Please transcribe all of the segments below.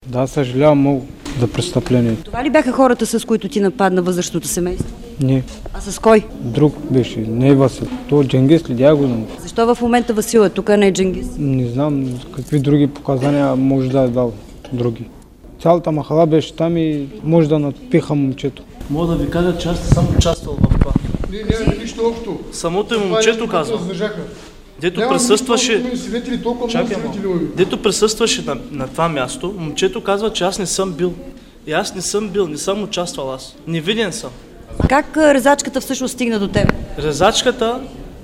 Да, съжалявам много за престъплението. Това ли бяха хората, с които ти нападна възрастното семейство? Не, А с кой? друг беше, не е Васил. То Дженгис ли, дядо го. Защо в момента Васил е тук, а не Дженгис? Не знам какви други показания може да е дал други. Цялата махала беше там и може да надпиха момчето. Мога да ви кажа, че аз не съм участвал в това. Ние нямаме нищо общо. Самото и момчето казва. Дето присъстваше, дето присъстваше на това място, момчето казва, че аз не съм бил. И аз не съм бил, не съм участвал аз. Невиден съм. Как резачката всъщност стигна до теб? Резачката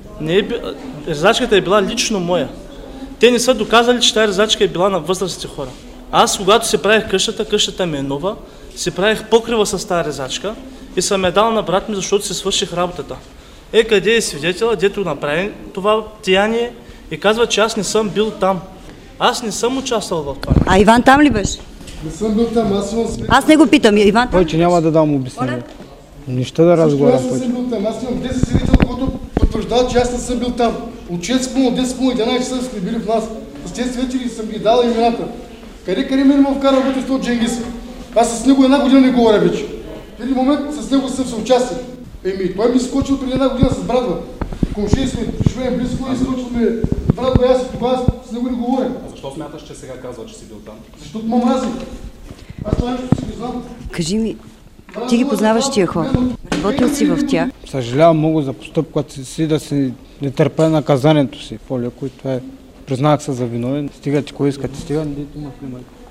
е била лично моя. Те не са доказали, че тази резачка е била на възрастните хора. Аз, когато се правих къщата ми е нова, се правих покрива с тази резачка и съм я дал на брат ми, защото се свърших работата. Къде е свидетел, дето направи това деяние и казва, че аз не съм бил там. Аз не съм участвал в това. А Иван там ли беше? Не съм бил там, аз имам свидетел. Аз не го питам. Иван там? Повече няма да дам обяснение. Нищо да разговарям Аз не повече. съм бил там, аз имам 10 свидетел, който потвърждава, че аз не съм бил там. От 6 10 11 часа сме били в нас. С тези свидетели съм ги дал имената. Къде ме вкара вътре с този Дженгис? Аз с него една година не говоря вече. В един момент с него съм се участил. Той ми скочил преди една година с брадва. Комшии сме, живеем близко и скочил ми брадва и аз тогава с него не говоря. А защо смяташ, че сега казва, че си бил там? Защото ме мрази. Аз това нещо си не знам. Кажи ми, ти ги познаваш тия хора? Работил си в тях? Съжалявам много за постъпката си, да си не търпя наказанието си по-леко и това е. Признах се за виновен. Стига, че кой искате, стига, не има климат.